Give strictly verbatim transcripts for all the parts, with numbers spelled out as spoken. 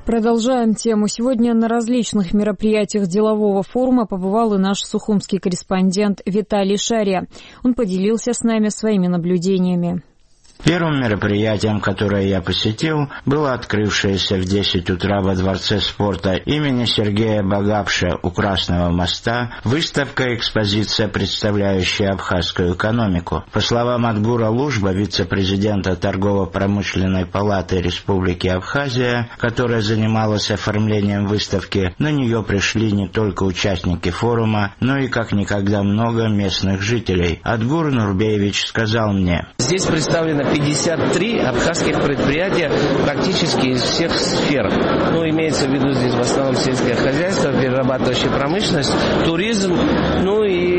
Продолжаем тему. Сегодня на различных мероприятиях делового форума побывал и наш сухумский корреспондент Виталий Шария. Он поделился с нами своими наблюдениями. Первым мероприятием, которое я посетил, было открывшееся в десять утра во Дворце спорта имени Сергея Багапша у Красного моста выставка-экспозиция, представляющая абхазскую экономику. По словам Адгура Лужба, вице-президента Торгово-промышленной палаты Республики Абхазия, которая занималась оформлением выставки, на нее пришли не только участники форума, но и как никогда много местных жителей. Адгур Нурбеевич сказал мне: «Здесь представлено пятьдесят три абхазских предприятия практически из всех сфер. Ну, имеется в виду здесь в основном сельское хозяйство, перерабатывающая промышленность, туризм, ну и,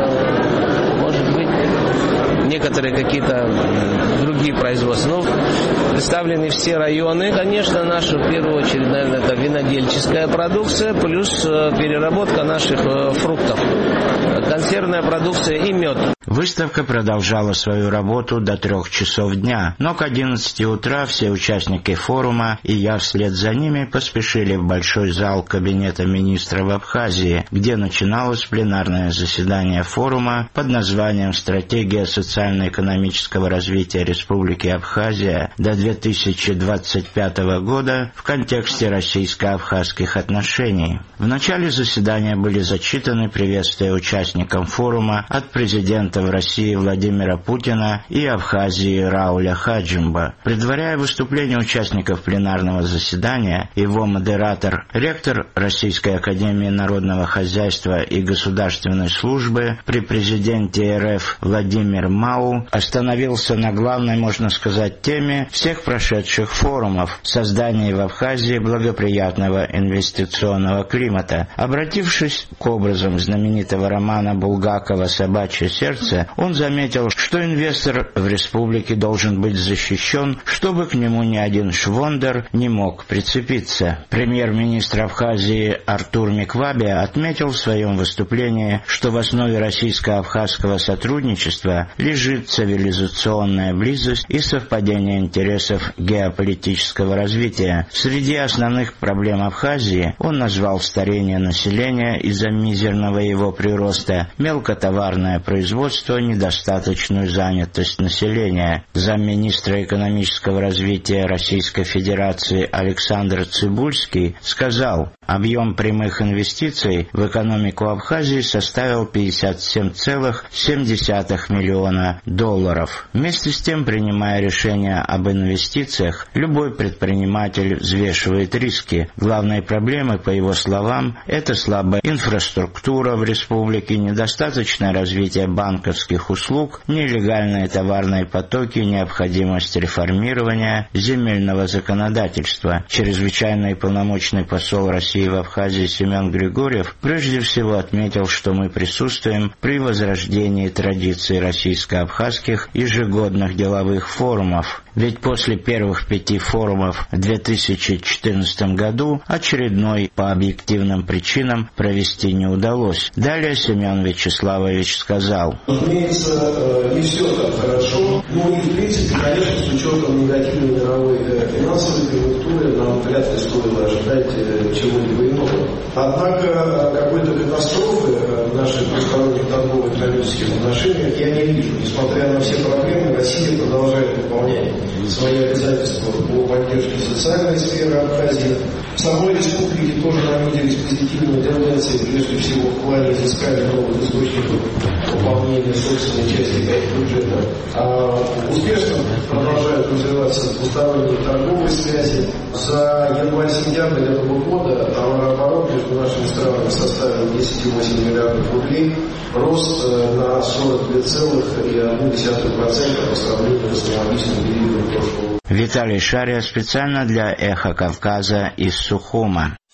э, может быть, некоторые какие-то другие производства. Ну, представлены все районы. Конечно, наша, в первую очередь, наверное, это винодельческая продукция, плюс переработка наших фруктов, консервная продукция и мед. Выставка продолжала свою работу до трех часов дня, но к одиннадцати утра все участники форума и я вслед за ними поспешили в большой зал Кабинета министров Абхазии, где начиналось пленарное заседание форума под названием «Стратегия социально-экономического развития Республики Абхазия до две тысячи двадцать пятого года в контексте российско-абхазских отношений». В начале заседания были зачитаны приветствия участникам форума от президента в России Владимира Путина и Абхазии Рауля Хаджимба. Предваряя выступление участников пленарного заседания, его модератор, ректор Российской академии народного хозяйства и государственной службы при президенте РФ Владимир Мау остановился на главной, можно сказать, теме всех прошедших форумов – создании в Абхазии благоприятного инвестиционного климата. Обратившись к образам знаменитого романа Булгакова «Собачье сердце», он заметил, что инвестор в республике должен быть защищен, чтобы к нему ни один швондер не мог прицепиться. Премьер-министр Абхазии Артур Миквабе отметил в своем выступлении, что в основе российско-абхазского сотрудничества лежит цивилизационная близость и совпадение интересов геополитического развития. Среди основных проблем Абхазии он назвал старение населения из-за мизерного его прироста, мелкотоварное производство, недостаточную занятость населения. Замминистра экономического развития Российской Федерации Александр Цибульский сказал: объем прямых инвестиций в экономику Абхазии составил пятьдесят семь целых семь десятых миллиона долларов. Вместе с тем, принимая решение об инвестициях, любой предприниматель взвешивает риски. Главной проблемой, по его словам, это слабая инфраструктура в республике, недостаточное развитие банковских услуг, нелегальные товарные потоки, необходимость реформирования земельного законодательства. Чрезвычайный полномочный посол России в Абхазии Семен Григорьев прежде всего отметил, что мы присутствуем при возрождении традиций российско-абхазских ежегодных деловых форумов. Ведь после первых пяти форумов в две тысячи четырнадцатом году очередной по объективным причинам провести не удалось. Далее Семен Вячеславович сказал: разумеется, не все так хорошо, но и в принципе, конечно, с учетом негативной мировой финансовой конъюнктуры нам вряд ли стоило ожидать чего-либо иного. Однако какой-то катастрофы в наших двусторонних торгово-экономических отношениях я не вижу. Несмотря на все проблемы, Россия продолжает выполнять свои обязательства по поддержке социальной сферы Абхазии. В самой республике тоже наметились позитивные тенденции, прежде всего в плане изыскания новых источников выполнения собственной части бюджета. А успешно продолжают развиваться двусторонние торговые связи. За январь-сентябрь этого года товарооборот между нашими странами составил десять целых восемь десятых миллиардов рублей, рост на сорок две целых одна десятая процента по сравнению с аналогичным периодом прошлого года. Виталий Шария специально для «Эхо Кавказа» из Сухума.